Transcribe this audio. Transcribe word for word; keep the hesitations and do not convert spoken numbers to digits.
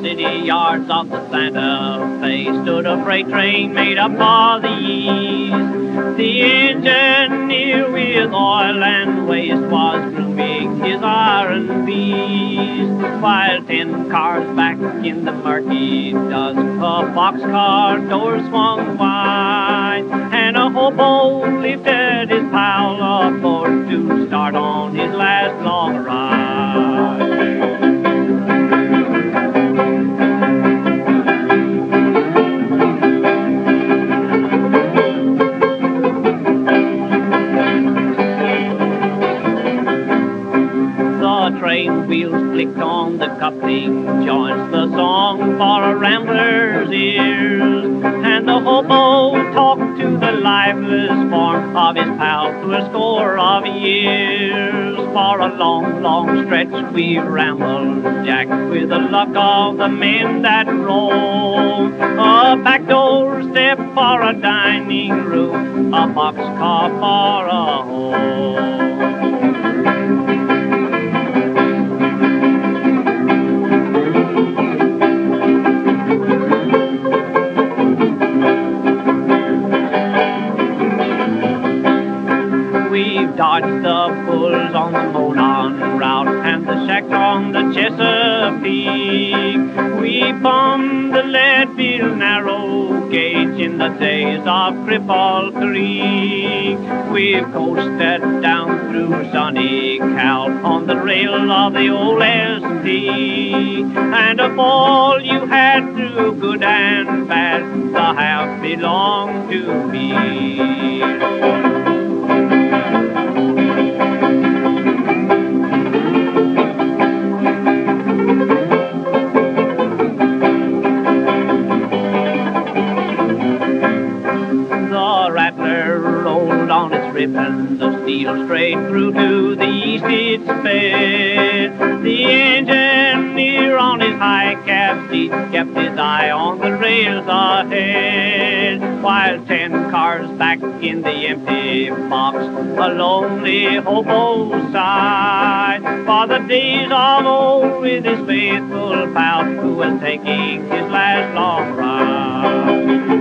city yards of the Santa Fe stood a freight train made up for the east. The engineer with oil and waste was grooming his iron beast, while ten cars back in the murky dusk, a boxcar door swung wide, and a hobo lifted his pile aboard to start on his last long ride. The train wheels clicked on the coupling joints, the song for a rambler's ears, and the hobo talked to the lifeless form of his pal through a score of years. For a long, long stretch we rambled, Jack, with the luck of the men that roll. A back door step for a dining room, a boxcar for a home. We've dodged the bulls on the Monon route and the shacks on the Chesapeake. We bombed the Leadville narrow gauge in the days of Cripple Creek. We've coasted down through sunny Cal on the rail of the old S P. And of all you had through good and bad, the half belonged to me. The Rattler rolled on its ribbons of steel straight through to the east it sped. The engineer on his high cab seat kept his eye on the rails ahead, while ten cars back in the empty box a lonely hobo sighed for the days of old with his faithful pal who was taking his last long ride.